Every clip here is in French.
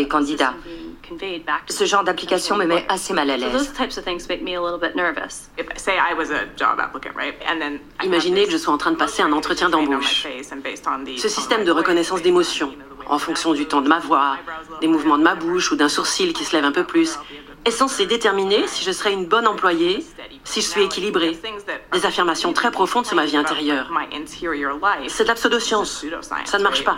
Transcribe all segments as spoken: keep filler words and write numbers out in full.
candidats. Ce genre d'application me met assez mal à l'aise. Imaginez que je sois en train de passer un entretien d'embauche. Ce système de reconnaissance d'émotions, en fonction du ton de ma voix, des mouvements de ma bouche ou d'un sourcil qui se lève un peu plus, est censé déterminer si je serai une bonne employée, si je suis équilibrée. Des affirmations très profondes sur ma vie intérieure. C'est de la pseudoscience. Ça ne marche pas.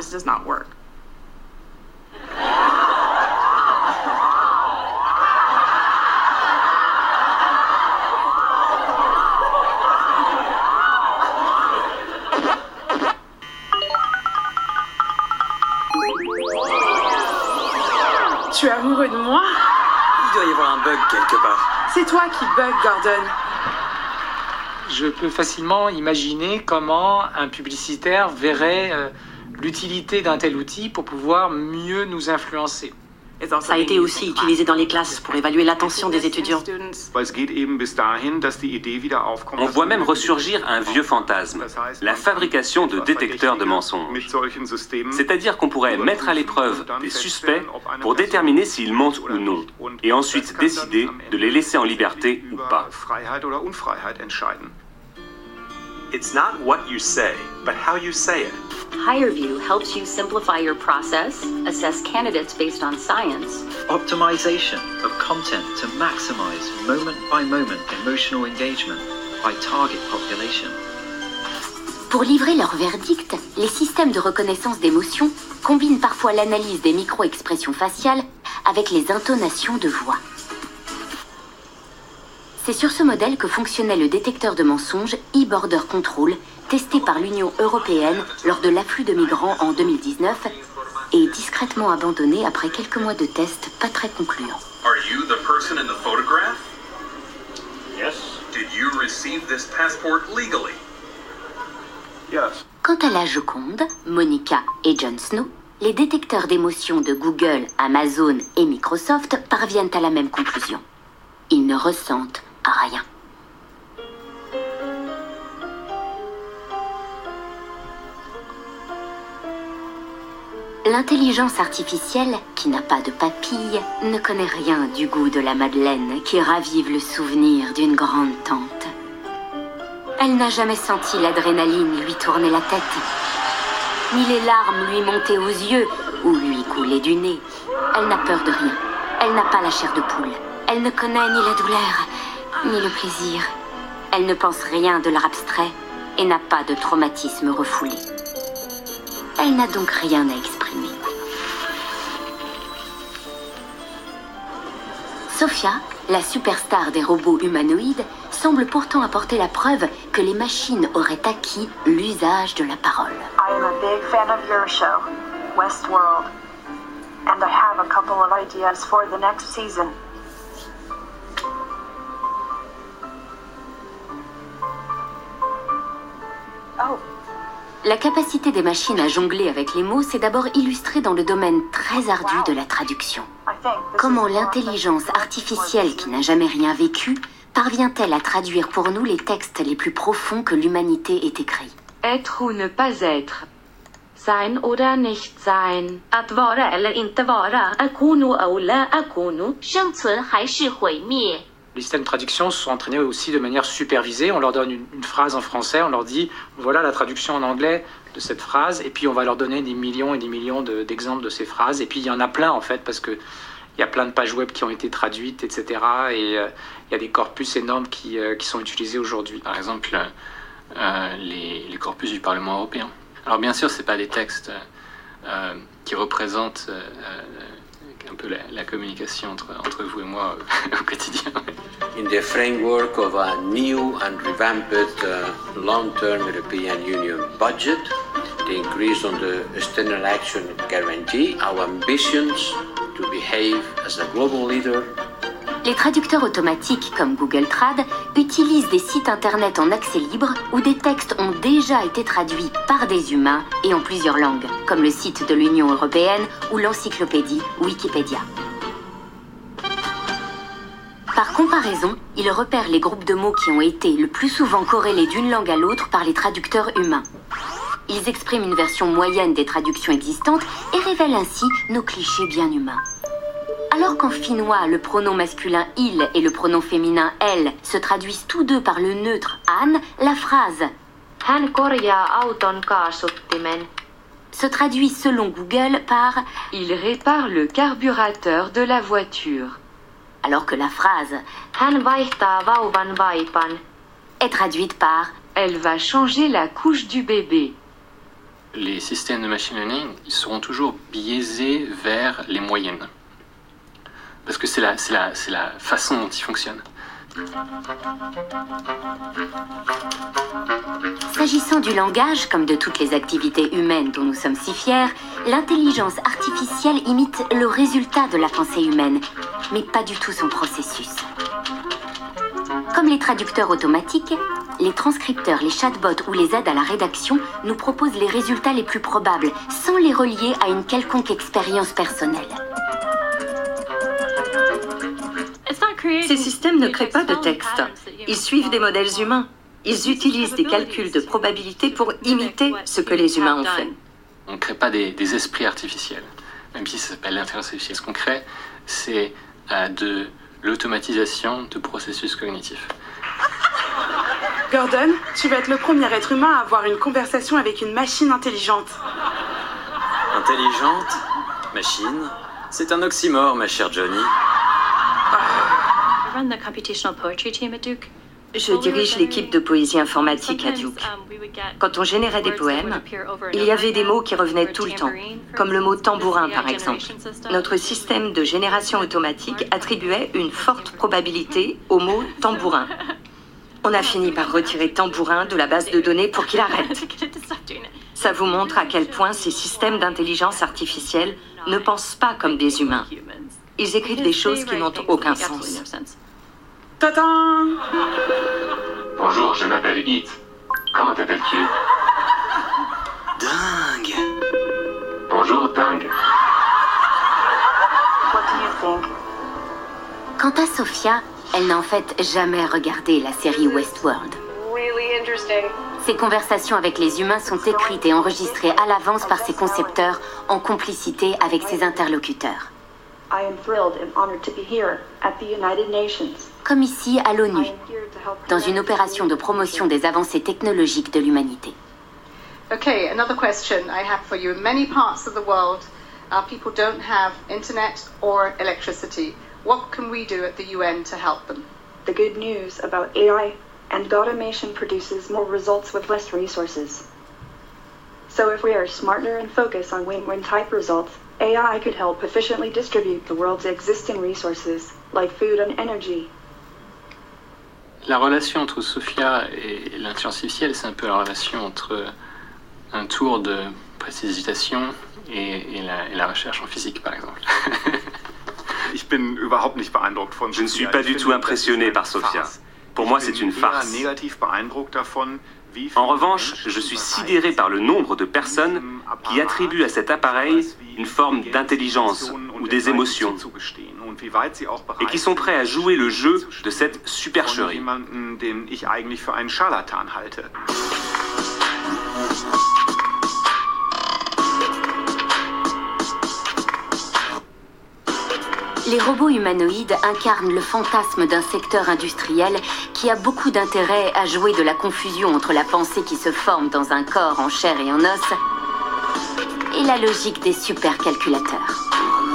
Tu es amoureux de moi? Il doit y avoir un bug quelque part. C'est toi qui bug, Gordon. Je peux facilement imaginer comment un publicitaire verrait euh, l'utilité d'un tel outil pour pouvoir mieux nous influencer. Ça a été aussi utilisé dans les classes pour évaluer l'attention des étudiants. On voit même ressurgir un vieux fantasme, la fabrication de détecteurs de mensonges. C'est-à-dire qu'on pourrait mettre à l'épreuve des suspects pour déterminer s'ils mentent ou non, et ensuite décider de les laisser en liberté ou pas. It's not what you say, but how you say it. HireVue helps you simplify your process, assess candidates based on science. Optimization of content to maximize moment-by-moment emotional engagement by target population. Pour livrer leur verdict, les systèmes de reconnaissance d'émotions combinent parfois l'analyse des micro-expressions faciales avec les intonations de voix. C'est sur ce modèle que fonctionnait le détecteur de mensonges e-Border Control, testé par l'Union européenne lors de l'afflux de migrants en deux mille dix-neuf et discrètement abandonné après quelques mois de tests pas très concluants. Are you the person in the photograph? Yes. Did you receive this passport legally? Yes. Quant à la Joconde, Monica et Jon Snow, les détecteurs d'émotions de Google, Amazon et Microsoft parviennent à la même conclusion. Ils ne ressentent rien. L'intelligence artificielle, qui n'a pas de papilles, ne connaît rien du goût de la madeleine qui ravive le souvenir d'une grande tante. Elle n'a jamais senti l'adrénaline lui tourner la tête, ni les larmes lui monter aux yeux ou lui couler du nez. Elle n'a peur de rien. Elle n'a pas la chair de poule. Elle ne connaît ni la douleur, ni le plaisir. Elle ne pense rien de l'art abstrait et n'a pas de traumatisme refoulé. Elle n'a donc rien à exprimer. Sophia, la superstar des robots humanoïdes, semble pourtant apporter la preuve que les machines auraient acquis l'usage de la parole. I am a big fan of your show, Westworld, and I have a couple of ideas for the next season. Oh. La capacité des machines à jongler avec les mots s'est d'abord illustrée dans le domaine très ardu de la traduction. Comment l'intelligence artificielle qui n'a jamais rien vécu parvient-elle à traduire pour nous les textes les plus profonds que l'humanité ait écrits? Être ou ne pas être. Sein oder nicht sein. Att vara eller inte vara. Akunu ou la akunu. 生存还是毁灭. Les systèmes de traduction se sont entraînés aussi de manière supervisée. On leur donne une, une phrase en français, on leur dit voilà la traduction en anglais de cette phrase, et puis on va leur donner des millions et des millions de, d'exemples de ces phrases. Et puis il y en a plein en fait, parce que il y a plein de pages web qui ont été traduites, et cetera. Et euh, il y a des corpus énormes qui, euh, qui sont utilisés aujourd'hui. Par exemple, euh, les, les corpus du Parlement européen. Alors bien sûr, c'est pas des textes euh, qui représentent euh, un peu la, la communication entre, entre vous et moi euh, au quotidien. In the framework of a new and revamped uh, long-term European Union budget, the increase on the external action guarantee, our ambitions to behave as a global leader. Les traducteurs automatiques comme Google Trad utilisent des sites internet en accès libre où des textes ont déjà été traduits par des humains et en plusieurs langues, comme le site de l'Union européenne ou l'encyclopédie Wikipédia. Par comparaison, ils repèrent les groupes de mots qui ont été le plus souvent corrélés d'une langue à l'autre par les traducteurs humains. Ils expriment une version moyenne des traductions existantes et révèlent ainsi nos clichés bien humains. Alors qu'en finnois, le pronom masculin « il » et le pronom féminin « elle » se traduisent tous deux par le neutre « an », la phrase « Hän korjaa auton kaasuttimen » se traduit selon Google par « il répare le carburateur de la voiture », alors que la phrase « Hän vaihtaa vauvan vaipan » est traduite par « elle va changer la couche du bébé ». Les systèmes de machine learning ils seront toujours biaisés vers les moyennes. Parce que c'est la, c'est la, c'est la façon dont ils fonctionnent. S'agissant du langage, comme de toutes les activités humaines dont nous sommes si fiers, l'intelligence artificielle imite le résultat de la pensée humaine, mais pas du tout son processus. Comme les traducteurs automatiques, les transcripteurs, les chatbots ou les aides à la rédaction nous proposent les résultats les plus probables, sans les relier à une quelconque expérience personnelle. Ces systèmes ne créent pas de texte. Ils suivent des modèles humains. Ils utilisent des calculs de probabilité pour imiter ce que les humains ont fait. On ne crée pas des, des esprits artificiels, même si ça s'appelle l'intelligence artificielle. Ce qu'on crée, c'est euh, de l'automatisation de processus cognitifs. Gordon, tu vas être le premier être humain à avoir une conversation avec une machine intelligente. Intelligente? Machine? C'est un oxymore, ma chère Johnny. Je dirige l'équipe de poésie informatique à Duke. Quand on générait des poèmes, il y avait des mots qui revenaient tout le temps, comme le mot tambourin par exemple. Notre système de génération automatique attribuait une forte probabilité au mot tambourin. On a fini par retirer tambourin de la base de données pour qu'il arrête. Ça vous montre à quel point ces systèmes d'intelligence artificielle ne pensent pas comme des humains. Ils écrivent des choses qui n'ont aucun sens. Tadam! Bonjour, je m'appelle Heath. Comment t'appelles-tu? Dingue! Bonjour, dingue. What do you think? Quant à Sophia, elle n'a en fait jamais regardé la série Westworld. Really interesting. Ses conversations avec les humains sont écrites et enregistrées à l'avance par ses concepteurs en complicité avec ses interlocuteurs. I am thrilled and honored to be here at the United Nations. Comme ici à l'ONU, dans une opération de promotion des avancées technologiques de l'humanité. Okay, another question I have for you. In many parts of the world, our people don't have internet or electricity. What can we do at the U N to help them? The good news about A I and automation produces more results with less resources. So if we are smarter and focus on win-win type results, A I could help efficiently distribute the world's existing resources, like food and energy. La relation entre Sophia et l'intelligence artificielle, c'est un peu la relation entre un tour de précipitation et, et, la, et la recherche en physique, par exemple. Je ne suis pas du tout impressionné par Sophia. Pour moi, c'est une farce. En revanche, je suis sidéré par le nombre de personnes qui attribuent à cet appareil une forme d'intelligence ou des émotions et qui sont prêts à jouer le jeu de cette supercherie. Les robots humanoïdes incarnent le fantasme d'un secteur industriel qui a beaucoup d'intérêt à jouer de la confusion entre la pensée qui se forme dans un corps en chair et en os et la logique des supercalculateurs.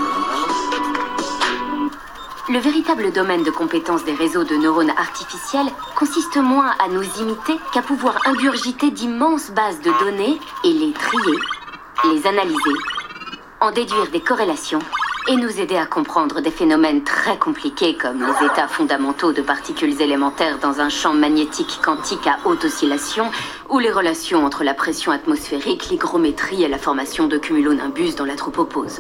Le véritable domaine de compétence des réseaux de neurones artificiels consiste moins à nous imiter qu'à pouvoir ingurgiter d'immenses bases de données et les trier, les analyser, en déduire des corrélations et nous aider à comprendre des phénomènes très compliqués comme les états fondamentaux de particules élémentaires dans un champ magnétique quantique à haute oscillation ou les relations entre la pression atmosphérique, l'hygrométrie et la formation de cumulonimbus dans la tropopause.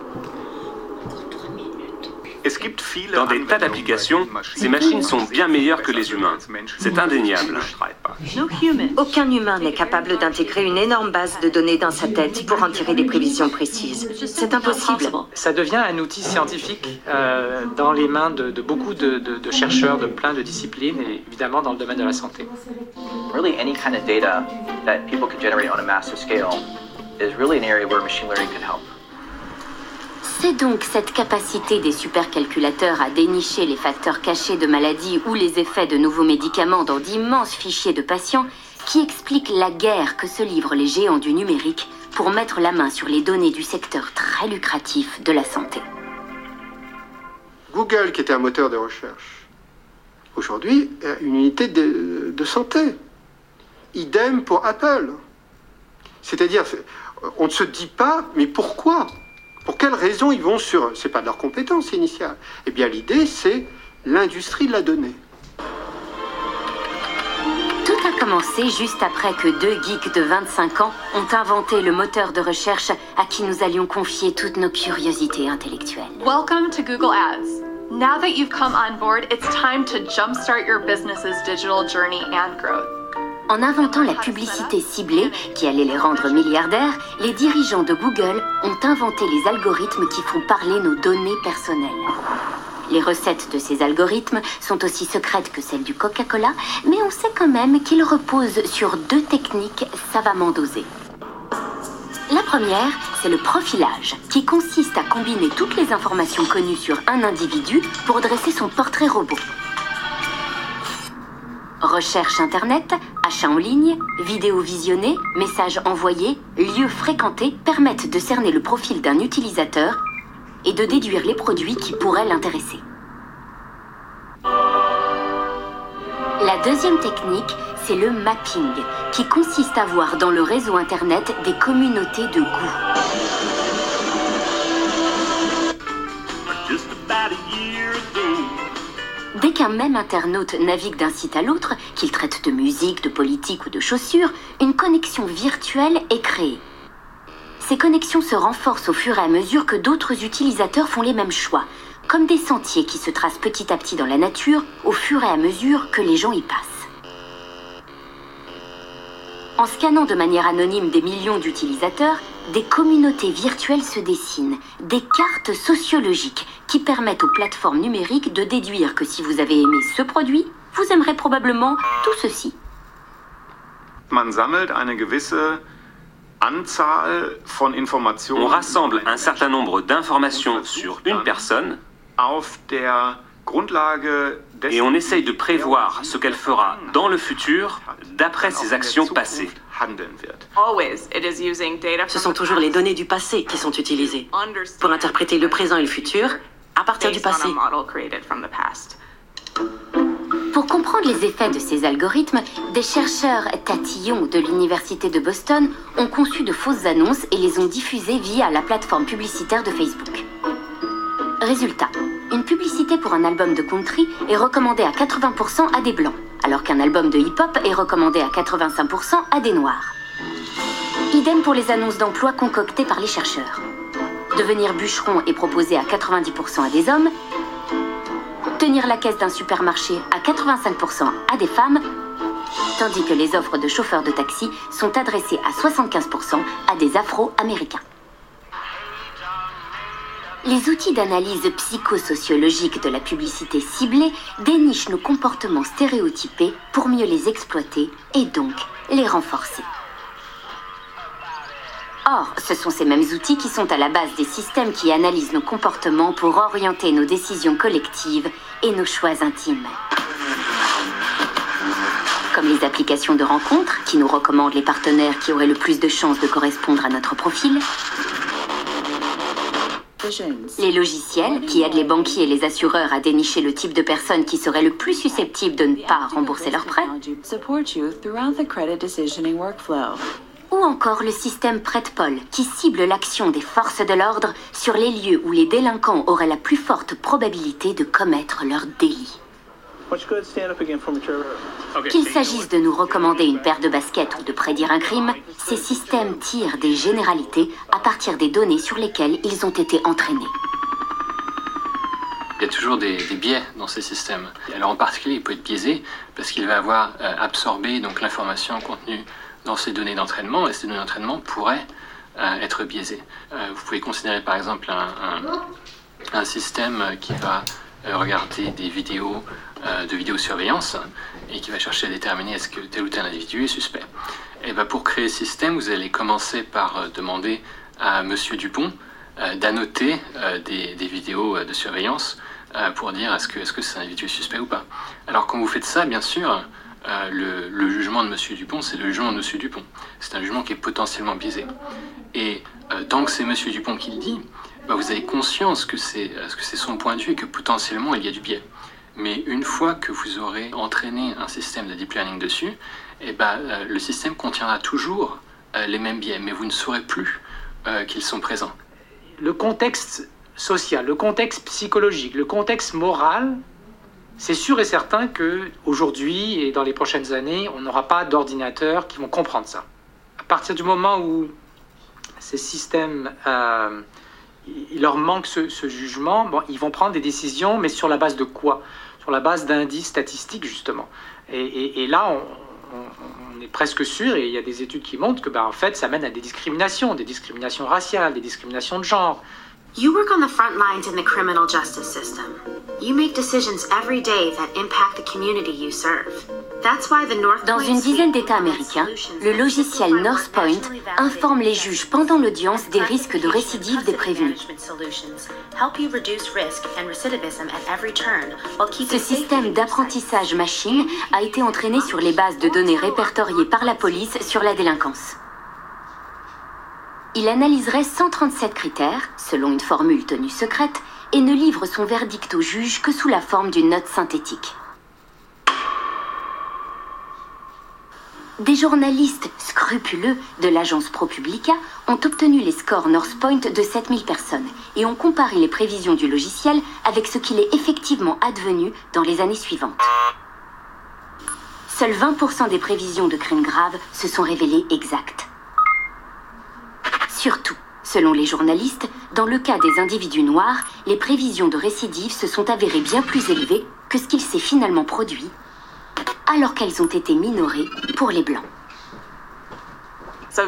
Dans des tas d'applications, ces machines sont bien meilleures que les humains. C'est indéniable. Aucun humain n'est capable d'intégrer une énorme base de données dans sa tête pour en tirer des prévisions précises. C'est impossible. Ça devient un outil scientifique euh, dans les mains de, de beaucoup de, de, de chercheurs de plein de disciplines et évidemment dans le domaine de la santé. Really, any kind of data that people can generate on a massive scale is really an area where machine learning can help. C'est donc cette capacité des supercalculateurs à dénicher les facteurs cachés de maladies ou les effets de nouveaux médicaments dans d'immenses fichiers de patients qui explique la guerre que se livrent les géants du numérique pour mettre la main sur les données du secteur très lucratif de la santé. Google, qui était un moteur de recherche, aujourd'hui, est une unité de, de santé. Idem pour Apple. C'est-à-dire, on ne se dit pas, mais pourquoi? Pour quelles raisons ils vont sur... C'est pas de leur compétence initiale. Eh bien, l'idée, c'est l'industrie de la donnée. Tout a commencé juste après que deux geeks de vingt-cinq ans ont inventé le moteur de recherche à qui nous allions confier toutes nos curiosités intellectuelles. Welcome to Google Ads. Now that you've come on board, it's time to jumpstart your business's digital journey and growth. En inventant la publicité ciblée, qui allait les rendre milliardaires, les dirigeants de Google ont inventé les algorithmes qui font parler nos données personnelles. Les recettes de ces algorithmes sont aussi secrètes que celles du Coca-Cola, mais on sait quand même qu'ils reposent sur deux techniques savamment dosées. La première, c'est le profilage, qui consiste à combiner toutes les informations connues sur un individu pour dresser son portrait robot. Recherche internet, achats en ligne, vidéos visionnées, messages envoyés, lieux fréquentés permettent de cerner le profil d'un utilisateur et de déduire les produits qui pourraient l'intéresser. La deuxième technique, c'est le mapping, qui consiste à voir dans le réseau internet des communautés de goût. Dès qu'un même internaute navigue d'un site à l'autre, qu'il traite de musique, de politique ou de chaussures, une connexion virtuelle est créée. Ces connexions se renforcent au fur et à mesure que d'autres utilisateurs font les mêmes choix, comme des sentiers qui se tracent petit à petit dans la nature au fur et à mesure que les gens y passent. En scannant de manière anonyme des millions d'utilisateurs, des communautés virtuelles se dessinent, des cartes sociologiques qui permettent aux plateformes numériques de déduire que si vous avez aimé ce produit, vous aimerez probablement tout ceci. Man sammelt eine gewisse Anzahl von Informationen. On rassemble un certain nombre d'informations sur une personne auf der Grundlage et on essaye de prévoir ce qu'elle fera dans le futur d'après ses actions passées. Ce sont toujours les données du passé qui sont utilisées pour interpréter le présent et le futur à partir du passé. Pour comprendre les effets de ces algorithmes, des chercheurs tatillons de l'université de Boston ont conçu de fausses annonces et les ont diffusées via la plateforme publicitaire de Facebook. Résultat, une publicité pour un album de country est recommandée à quatre-vingts pour cent à des blancs, alors qu'un album de hip-hop est recommandé à quatre-vingt-cinq pour cent à des noirs. Idem pour les annonces d'emploi concoctées par les chercheurs. Devenir bûcheron est proposé à quatre-vingt-dix pour cent à des hommes, tenir la caisse d'un supermarché à quatre-vingt-cinq pour cent à des femmes, tandis que les offres de chauffeurs de taxi sont adressées à soixante-quinze pour cent à des Afro-Américains. Les outils d'analyse psychosociologique de la publicité ciblée dénichent nos comportements stéréotypés pour mieux les exploiter et donc les renforcer. Or, ce sont ces mêmes outils qui sont à la base des systèmes qui analysent nos comportements pour orienter nos décisions collectives et nos choix intimes. Comme les applications de rencontres qui nous recommandent les partenaires qui auraient le plus de chances de correspondre à notre profil, les logiciels qui aident les banquiers et les assureurs à dénicher le type de personnes qui seraient le plus susceptibles de ne pas rembourser leurs prêts, ou encore le système Pred-Pol qui cible l'action des forces de l'ordre sur les lieux où les délinquants auraient la plus forte probabilité de commettre leurs délits. Qu'il s'agisse de nous recommander une paire de baskets ou de prédire un crime, ces systèmes tirent des généralités à partir des données sur lesquelles ils ont été entraînés. Il y a toujours des, des biais dans ces systèmes. Alors en particulier, il peut être biaisé parce qu'il va avoir euh, absorbé donc l'information contenue dans ces données d'entraînement, et ces données d'entraînement pourraient euh, être biaisées. Euh, vous pouvez considérer par exemple un, un, un système qui va euh, regarder des vidéos euh, de vidéosurveillance et qui va chercher à déterminer est-ce que tel ou tel individu est suspect. Et ben pour créer ce système, vous allez commencer par euh, demander à Monsieur Dupont euh, d'annoter euh, des, des vidéos de surveillance euh, pour dire est-ce que, est-ce que c'est un individu suspect ou pas. Alors quand vous faites ça, bien sûr, euh, le, le jugement de M. Dupont, c'est le jugement de M. Dupont. C'est un jugement qui est potentiellement biaisé. Et euh, tant que c'est M. Dupont qui le dit, bah, vous avez conscience que c'est, que c'est son point de vue et que potentiellement il y a du biais. Mais une fois que vous aurez entraîné un système de deep learning dessus, eh ben, euh, le système contiendra toujours euh, les mêmes biais, mais vous ne saurez plus euh, qu'ils sont présents. Le contexte social, le contexte psychologique, le contexte moral, c'est sûr et certain qu'aujourd'hui et dans les prochaines années, on n'aura pas d'ordinateurs qui vont comprendre ça. À partir du moment où ces systèmes, euh, il leur manque ce, ce jugement, bon, ils vont prendre des décisions, mais sur la base de quoi ? Sur la base d'indices statistiques, justement. Et, et, et là, on, on, on est presque sûr, et il y a des études qui montrent que, ben, en fait, ça mène à des discriminations, des discriminations raciales, des discriminations de genre. You work on the front lines in the criminal justice system. You make decisions every day that impact the community you serve. That's why the North Dans une dizaine d'États américains, le logiciel Northpoint informe les juges pendant l'audience des risques de récidive des prévenus. Ce système d'apprentissage machine a été entraîné sur les bases de données répertoriées par la police sur la délinquance. Il analyserait cent trente-sept critères, selon une formule tenue secrète, et ne livre son verdict au juge que sous la forme d'une note synthétique. Des journalistes scrupuleux de l'agence ProPublica ont obtenu les scores Northpoint de sept mille personnes et ont comparé les prévisions du logiciel avec ce qu'il est effectivement advenu dans les années suivantes. Seuls vingt pour cent des prévisions de crimes graves se sont révélées exactes. Surtout, selon les journalistes, dans le cas des individus noirs, les prévisions de récidive se sont avérées bien plus élevées que ce qu'il s'est finalement produit, alors qu'elles ont été minorées pour les blancs. C'est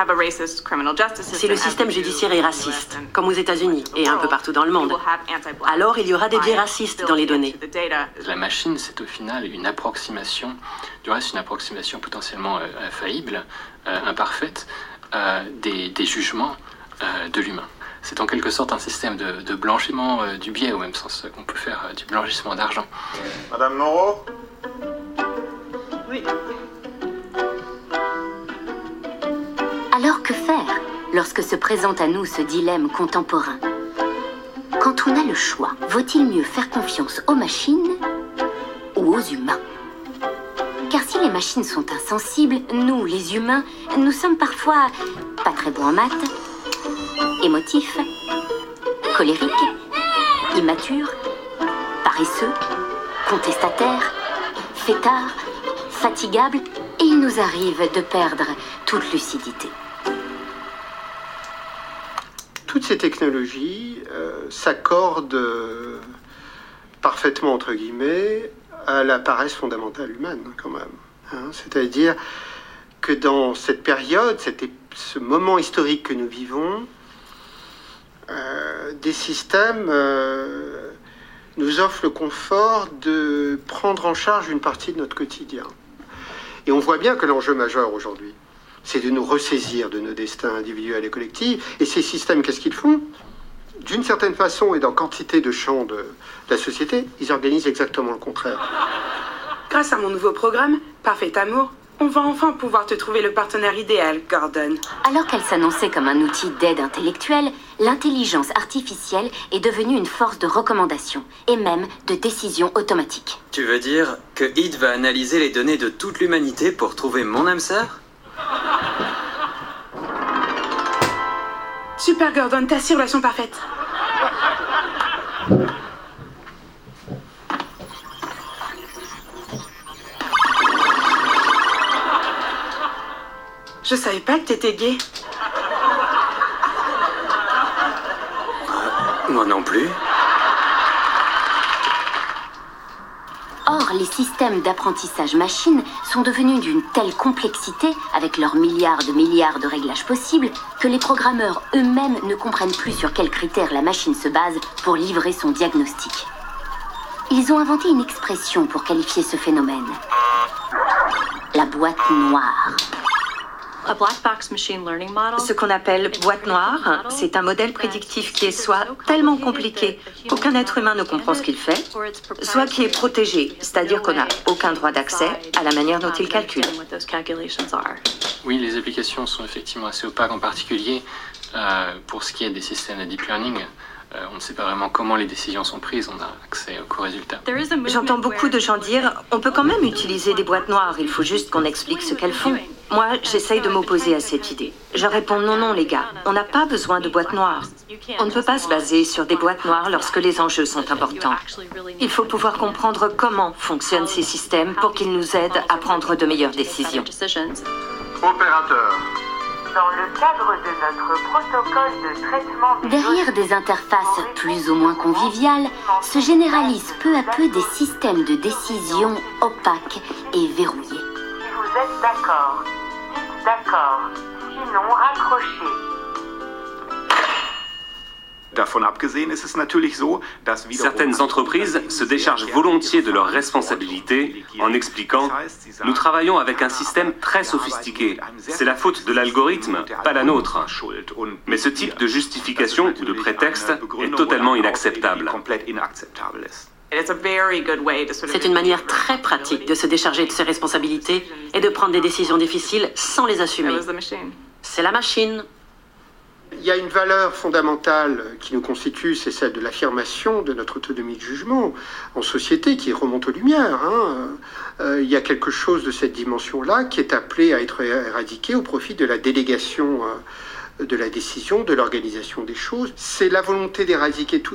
le système judiciaire est raciste, comme aux États-Unis et un peu partout dans le monde. Alors il y aura des biais racistes dans les données. La machine, c'est au final une approximation, du reste une approximation potentiellement euh, faillible, euh, imparfaite, euh, des, des jugements euh, de l'humain. C'est en quelque sorte un système de, de blanchiment euh, du biais, au même sens qu'on peut faire euh, du blanchissement d'argent. Madame Moreau ? Oui. Alors que faire lorsque se présente à nous ce dilemme contemporain? Quand on a le choix, vaut-il mieux faire confiance aux machines ou aux humains? Car si les machines sont insensibles, nous, les humains, nous sommes parfois pas très bons en maths, émotifs, colériques, immatures, paresseux, contestataires, fêtards, fatigables, et il nous arrive de perdre toute lucidité. Toutes ces technologies euh, s'accordent euh, parfaitement, entre guillemets, à la paresse fondamentale humaine, quand même. Hein, c'est-à-dire que dans cette période, cette, ce moment historique que nous vivons, euh, des systèmes euh, nous offrent le confort de prendre en charge une partie de notre quotidien. Et on voit bien que l'enjeu majeur aujourd'hui, c'est de nous ressaisir de nos destins individuels et collectifs. Et ces systèmes, qu'est-ce qu'ils font? D'une certaine façon et dans quantité de champs de la société, ils organisent exactement le contraire. Grâce à mon nouveau programme, Parfait Amour, on va enfin pouvoir te trouver le partenaire idéal, Gordon. Alors qu'elle s'annonçait comme un outil d'aide intellectuelle, l'intelligence artificielle est devenue une force de recommandation et même de décision automatique. Tu veux dire que Heath va analyser les données de toute l'humanité pour trouver mon âme sœur? Super, Gordon, ta simulation parfaite. Je savais pas que t'étais gay. Euh, moi non plus. Or, les systèmes d'apprentissage machine sont devenus d'une telle complexité, avec leurs milliards de milliards de réglages possibles, que les programmeurs eux-mêmes ne comprennent plus sur quels critères la machine se base pour livrer son diagnostic. Ils ont inventé une expression pour qualifier ce phénomène. La boîte noire. Ce qu'on appelle boîte noire, c'est un modèle prédictif qui est soit tellement compliqué qu'aucun être humain ne comprend ce qu'il fait, soit qui est protégé, c'est-à-dire qu'on n'a aucun droit d'accès à la manière dont il calcule. Oui, les applications sont effectivement assez opaques, en particulier euh, pour ce qui est des systèmes de deep learning. Euh, on ne sait pas vraiment comment les décisions sont prises, on a accès aux résultats. J'entends beaucoup de gens dire « on peut quand même utiliser des boîtes noires, il faut juste qu'on explique ce qu'elles font ». Moi, j'essaye de m'opposer à cette idée. Je réponds « non, non les gars, on n'a pas besoin de boîtes noires. On ne peut pas se baser sur des boîtes noires lorsque les enjeux sont importants. Il faut pouvoir comprendre comment fonctionnent ces systèmes pour qu'ils nous aident à prendre de meilleures décisions. » Opérateur. Dans le cadre de notre protocole de traitement des Derrière des interfaces plus ou moins conviviales, se généralisent peu à peu des systèmes de décision opaques et verrouillés. Si vous êtes d'accord, dites d'accord. Sinon, raccrochez. Certaines entreprises se déchargent volontiers de leurs responsabilités en expliquant « Nous travaillons avec un système très sophistiqué. C'est la faute de l'algorithme, pas la nôtre. » Mais ce type de justification ou de prétexte est totalement inacceptable. C'est une manière très pratique de se décharger de ses responsabilités et de prendre des décisions difficiles sans les assumer. C'est la machine. Il y a une valeur fondamentale qui nous constitue, c'est celle de l'affirmation de notre autonomie de jugement en société qui remonte aux Lumières. Hein. Euh, il y a quelque chose de cette dimension-là qui est appelé à être éradiqué au profit de la délégation euh, de la décision, de l'organisation des choses. C'est la volonté d'éradiquer tout